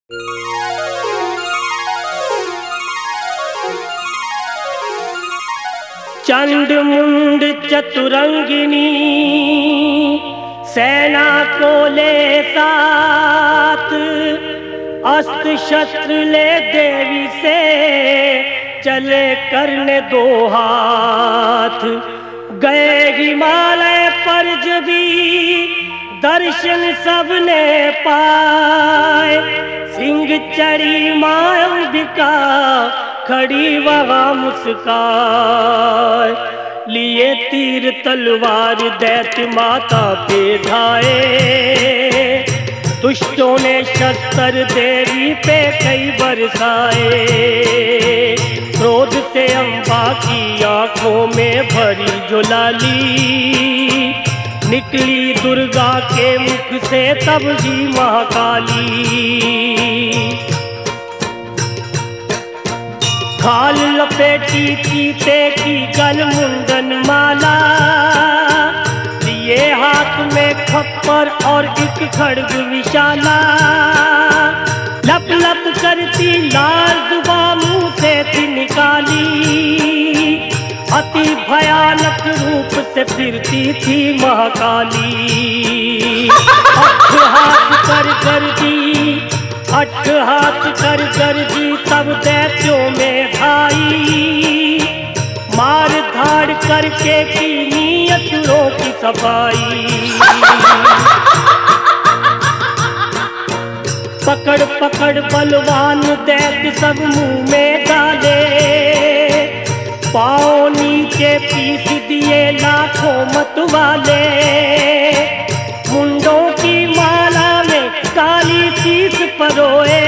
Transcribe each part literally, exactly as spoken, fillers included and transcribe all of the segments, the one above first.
चंड मुंड चतुरंगिनी सेना को ले साथ, अस्त्र शस्त्र ले देवी से चले करने दो हाथ। गए हिमालय पर जबी दर्शन सबने पाए, सिंह चढ़ी माँ अंबिका खड़ी वहाँ मुस्काए। लिए तीर तलवार दैत्य माता पे ढाए, दुष्टों ने शस्त्र देवी पे कई बरसाए। क्रोध से अम्बा की आंखों में भरी ज्वाली, निकली दुर्गा के मुख से तब जी महाकाली। खाल लपेटी चीते की गल मुंडन माला, लिए हाथ में खप्पर और एक खड्ग विशाला। लप लप करती लाल जुबान मुंह से थी निकाली, अति भयानक रूप से फिरती थी महाकाली। अठ हाथ कर कर दी, अठ हाथ कर कर दी तब दैत्यों में भाई, मार धाड़ करके की नियतों की सफाई। पकड़ पकड़ बलवान दैत्य सब मुंह में डाले, पाँव नीचे पीस दिए लाखों मत वाले। मुंडों की माला में काली शीश परोए,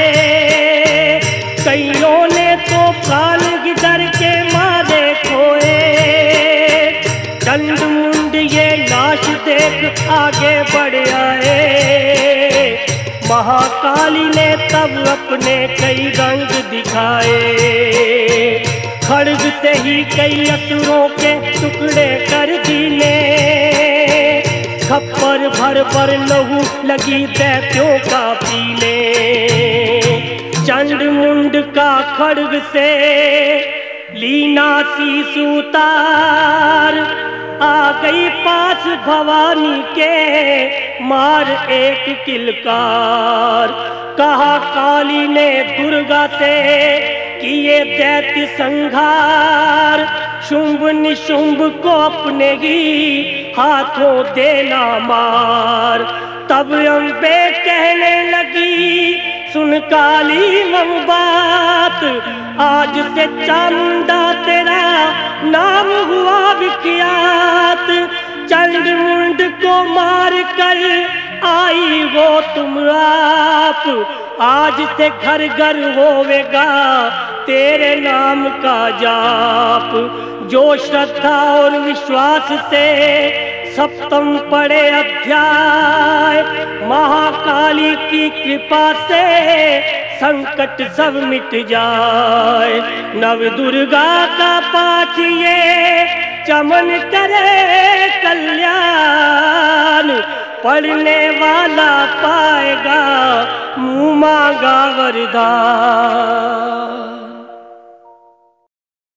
कईयों ने तो प्राण गिदर के मारे खोए। चंड मुंड ये लाश देख आगे बढ़ आए, महाकाली ने तब अपने कई रंग दिखाए। खड्ग से ही कई असुरों के टुकड़े कर दिए, खप्पर भर भर लहू लगी दैत्यों का पीने। चंड मुंड का खड्ग से लीना शीश उतार, आ गई पास भवानी के मार एक किलकार। कहा काली ने दुर्गा से किए दैत्य संघार, शुंभ निशुंभ को अपने ही हाथों देना मार। तब अम्बे कहने लगी सुन काली मम बात, आज से चामुंडा तेरा नाम हुआ विख्यात। चंड मुंड को मार कर आई वो तुम आप, आज से घर घर होवेगा तेरे नाम का जाप। जो श्रद्धा और विश्वास से सप्तम पढ़े अध्याय, महाकाली की कृपा से संकट सब मिट जाए। नव दुर्गा का पाठ ये चमन करे कल्याण, पढ़ने वाला पाएगा मुँह मांगा वरदान।